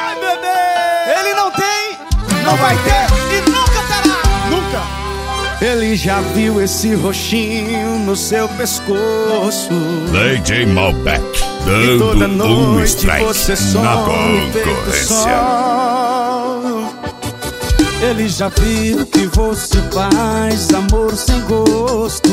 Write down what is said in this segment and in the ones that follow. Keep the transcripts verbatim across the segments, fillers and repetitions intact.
Ai, bebê! Ele não tem, não vai ter e nunca terá. Nunca. Ele já viu esse roxinho no seu pescoço. D J Malbec, e toda dando um noite strike você na some feito concorrência. sol. Ele já viu que você faz amor sem gosto,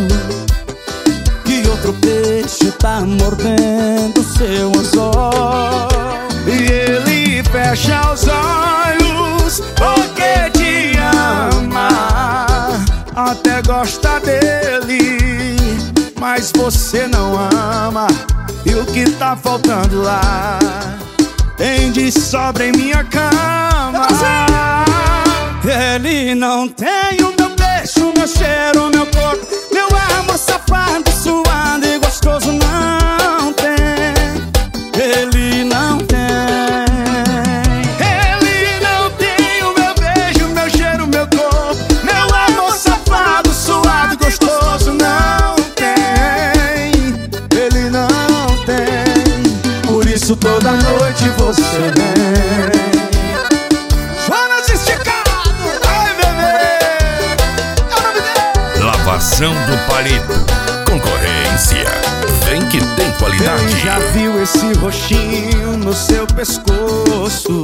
que outro peixe tá mordendo seu anzol. E ele fecha os olhos porque te ama, até gosta dele, mas você não ama. E o que tá faltando lá tem de sobra em minha cama. Ele não tem o meu beijo, meu cheiro, meu corpo, meu amor safado, suado e gostoso. Não tem, ele não tem. Ele não tem o meu beijo, meu cheiro, meu corpo, meu amor safado, suado e gostoso. Não tem, ele não tem. Por isso toda noite você vem. Lavação do palito, concorrência, vem que tem qualidade. Ele já viu esse roxinho no seu pescoço,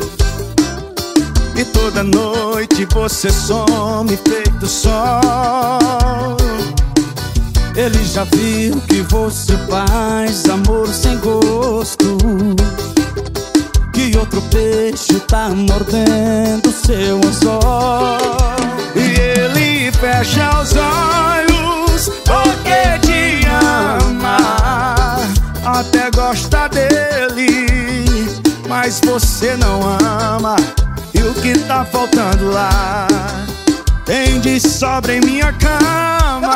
e toda noite você some feito sol. Ele já viu que você faz amor sem gosto, que outro peixe tá mordendo seu anzol. E ele fecha os olhos porque te ama, até gosta dele, mas você não ama. E o que tá faltando lá tem de sobra em minha cama.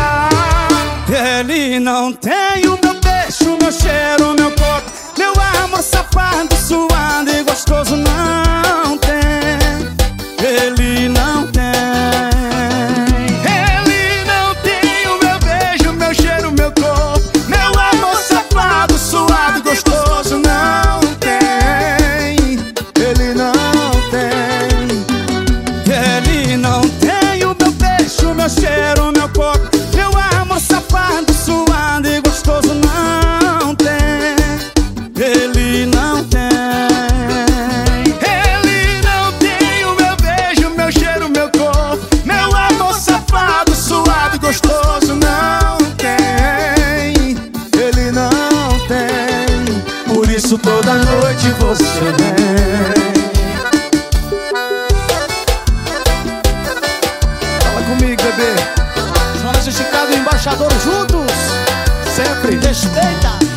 Ele não tem o meu beijo, meu cheiro, meu corpo, meu amor safado, suado e gostoso. Não tem, ele não tem. Ele não tem o meu beijo, meu cheiro, meu corpo, meu amor safado, suado e gostoso. Não tem, ele não tem. Ele não tem o meu beijo, meu cheiro, meu corpo, meu amor safado, suado e gostoso. Não tem, ele não tem. Ele não tem o meu beijo, meu cheiro, meu corpo, meu amor safado, suado e gostoso. Não tem, ele não tem. Por isso toda noite você vem. Fala comigo, bebê. Jonas e Chicago, embaixador juntos, sempre. Respeita.